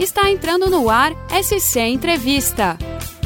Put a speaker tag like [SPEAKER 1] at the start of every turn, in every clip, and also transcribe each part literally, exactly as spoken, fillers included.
[SPEAKER 1] Está entrando no ar S C Entrevista.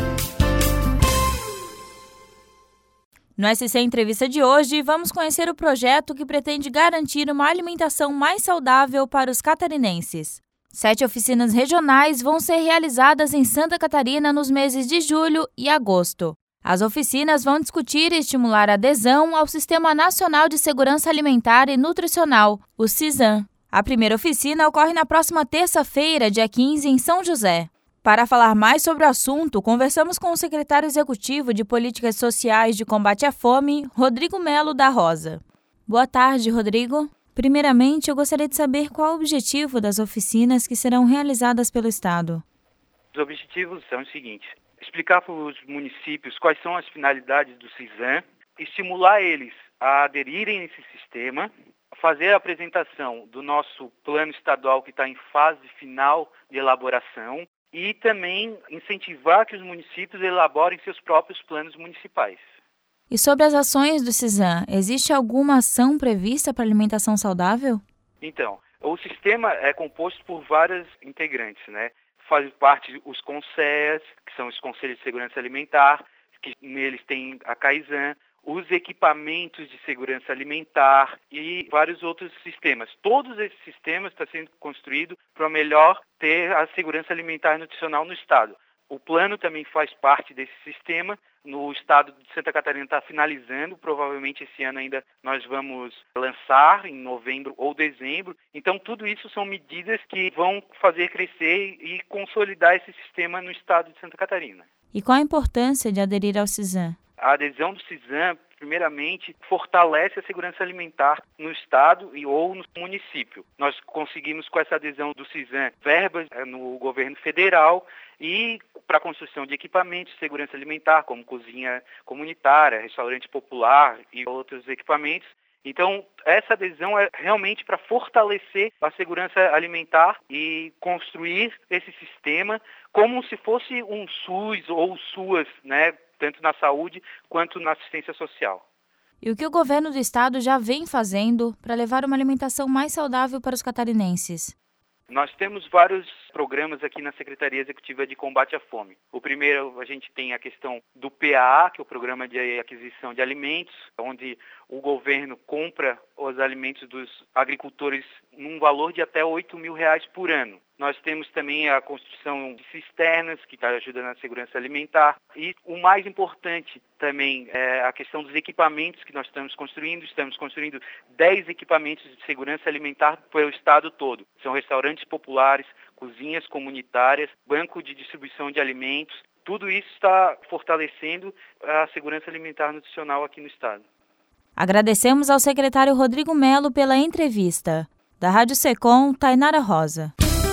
[SPEAKER 2] No S C Entrevista de hoje, vamos conhecer o projeto que pretende garantir uma alimentação mais saudável para os catarinenses. Sete oficinas regionais vão ser realizadas em Santa Catarina nos meses de julho e agosto. As oficinas vão discutir e estimular a adesão ao Sistema Nacional de Segurança Alimentar e Nutricional, o SISAN. A primeira oficina ocorre na próxima terça-feira, dia quinze, em São José. Para falar mais sobre o assunto, conversamos com o secretário executivo de Políticas Sociais de Combate à Fome, Rodrigo Melo da Rosa. Boa tarde, Rodrigo. Primeiramente, eu gostaria de saber qual o objetivo das oficinas que serão realizadas pelo Estado.
[SPEAKER 3] Os objetivos são os seguintes: explicar para os municípios quais são as finalidades do SISAN, estimular eles a aderirem a esse sistema, fazer a apresentação do nosso plano estadual que está em fase final de elaboração, e também incentivar que os municípios elaborem seus próprios planos municipais.
[SPEAKER 2] E sobre as ações do SISAN, existe alguma ação prevista para alimentação saudável?
[SPEAKER 3] Então, o sistema é composto por vários integrantes, né? Faz parte os CONSEAs, que são os Conselhos de Segurança Alimentar, que neles tem a CAISAN, os equipamentos de segurança alimentar e vários outros sistemas. Todos esses sistemas estão sendo construídos para melhor ter a segurança alimentar e nutricional no Estado. O plano também faz parte desse sistema. No Estado de Santa Catarina está finalizando, provavelmente esse ano ainda nós vamos lançar em novembro ou dezembro. Então tudo isso são medidas que vão fazer crescer e consolidar esse sistema no Estado de Santa Catarina.
[SPEAKER 2] E qual a importância de aderir ao SISAN?
[SPEAKER 3] A adesão do SISAN, primeiramente, fortalece a segurança alimentar no Estado e ou no município. Nós conseguimos, com essa adesão do SISAN, verbas no governo federal e para a construção de equipamentos de segurança alimentar, como cozinha comunitária, restaurante popular e outros equipamentos. Então, essa adesão é realmente para fortalecer a segurança alimentar e construir esse sistema como se fosse um SUS ou SUAS, né? Tanto na saúde quanto na assistência social.
[SPEAKER 2] E o que o governo do estado já vem fazendo para levar uma alimentação mais saudável para os catarinenses?
[SPEAKER 3] Nós temos vários programas aqui na Secretaria Executiva de Combate à Fome. O primeiro, a gente tem a questão do P A A, que é o Programa de Aquisição de Alimentos, onde o governo compra os alimentos dos agricultores num valor de até oito mil reais por ano. Nós temos também a construção de cisternas, que está ajudando na segurança alimentar. E o mais importante também é a questão dos equipamentos que nós estamos construindo. Estamos construindo dez equipamentos de segurança alimentar pelo estado todo. São restaurantes populares, cozinhas comunitárias, banco de distribuição de alimentos. Tudo isso está fortalecendo a segurança alimentar nutricional aqui no estado.
[SPEAKER 2] Agradecemos ao secretário Rodrigo Melo pela entrevista. Da Rádio Secom, Tainara Rosa.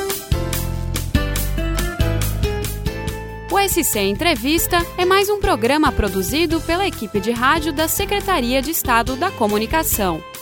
[SPEAKER 1] O S C Entrevista é mais um programa produzido pela equipe de rádio da Secretaria de Estado da Comunicação.